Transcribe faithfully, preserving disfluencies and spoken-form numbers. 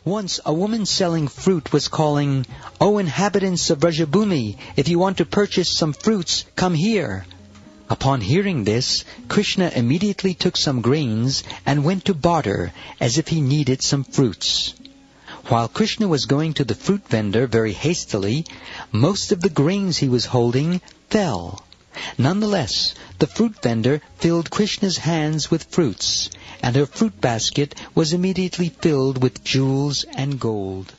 Once a woman selling fruit was calling, "O inhabitants of Vrajabhumi, if you want to purchase some fruits, come here." Upon hearing this, Krishna immediately took some grains and went to barter as if he needed some fruits. While Krishna was going to the fruit vendor very hastily, most of the grains he was holding fell. Nonetheless, the fruit vendor filled Krishna's hands with fruits, and her fruit basket was immediately filled with jewels and gold.